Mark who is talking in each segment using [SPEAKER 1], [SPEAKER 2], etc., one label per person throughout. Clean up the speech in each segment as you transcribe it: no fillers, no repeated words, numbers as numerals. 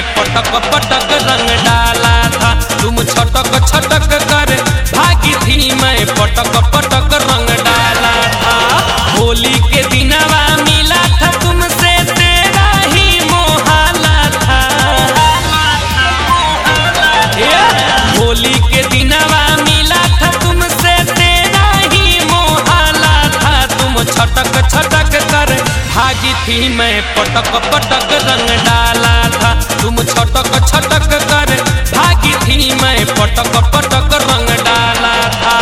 [SPEAKER 1] पटक पटक रंग डाला था। तुम छटक छटक कर भागी थी, मैं पटक पटक रंग डाला था। होली के दिनवा मिला था तुमसे, तेरा ही मोहाला था। होली के दिनवा मिला था तुमसे, तेरा ही मोहाला था। तुम छटक छटक कर भागी थी, मैं पटक पटक रंग डाला था। तुम छटक छटक कर भागी थी, मैं पटक पटक रंग डाला था।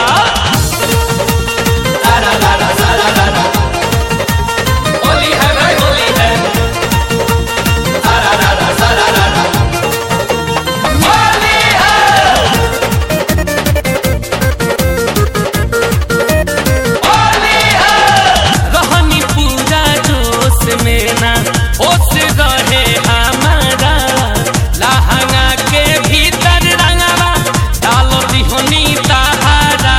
[SPEAKER 1] होली है भाई होली है, होली है। रहनी पूरा जोश में ना होश रहे हमारा, लहंगा के भीतर रंगवा डालो दिहोनी तहारा।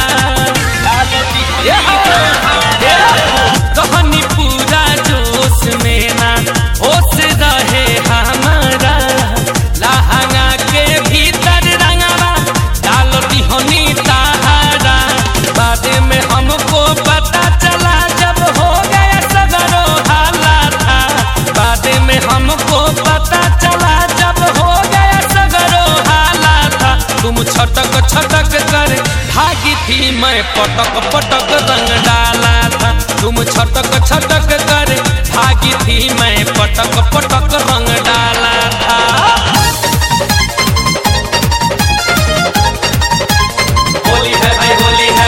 [SPEAKER 1] रहनी पूरा जोश में ना होश रहे हमारा, लहंगा के भीतर रंगवा डालो दिहोनी तहारा। बाद में हमको पता चला जब हो गया सगरो हाला था। बाद में हमको पता चला जब हो गया सगरो हाला था। तुम छटक छटक कर भागी थी, मैं पटक पटक रंग डाला था। तुम छटक छटक कर भागी थी, मैं पटक पटक रंग डाला था। होली है भाई होली है,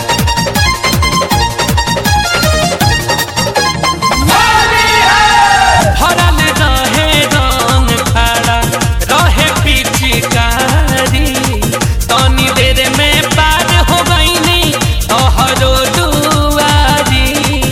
[SPEAKER 1] भरल रहे रंग खड़ा रहे पिचकारी। तनी देर में पार हो गईनी तोहरो दुआरी।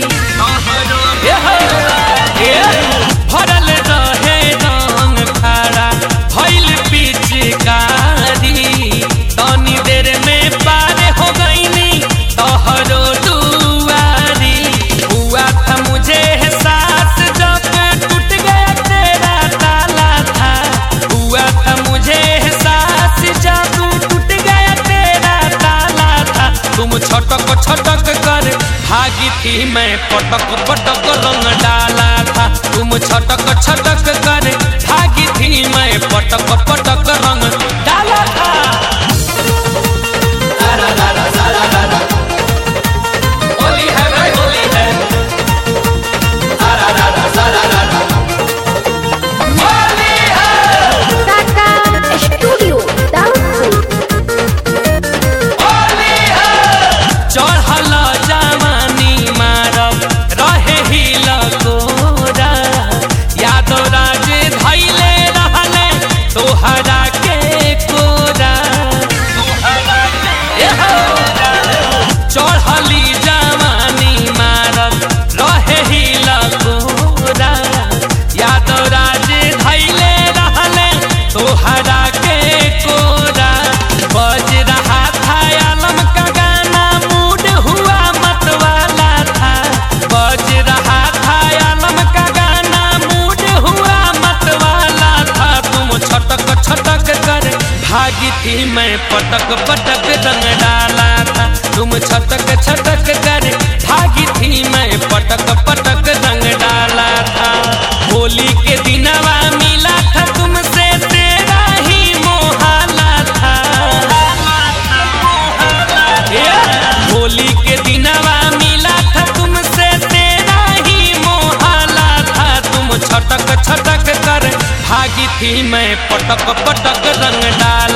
[SPEAKER 1] भरल रहे रंग खड़ा भइल पिचकारी। तनी देर में पार हो गईनी तोहरो दुआरी। हुआ था मुझे एहसास जब टूट गया तेरा ताला था। हुआ था मुझे एहसास जब टूट गया तेरा ताला था। तुम छटक छटक कर भागी थी, मैं पटक पटक रंग डाला था। तुम छटक छटक कर भागी थी, मैं पटक पटक रंग डाला था। होली है भाई होली है, होली है।
[SPEAKER 2] Tata studio Daudpur.
[SPEAKER 1] चढ़ल जवानी मारब रहे ही लकोरा, यादव राज धैले रहले तोहरा के कोरा। चढ़ली जवानी मारब रहे ही लकोरा, यादव राज धैले रहले तोहरा के कोरा। बज रहा था आलम का गाना, मूड हुआ मतवाला था। बज रहा था आलम का गाना, मूड हुआ मतवाला था। तुम छटक छटक कर भागी थी, मैं पटक पटक रंग डाला था। तुम छटक छटक कर भागी थी, मैं पटक पटक रंग डाला था। होली के दिनवा मिला था तुमसे, तेरा ही मोहाला था। होली के दिनवा मिला था तुमसे, तेरा ही मोहाला था। तुम छटक छटक कर भागी थी, मैं पटक पटक रंग डाला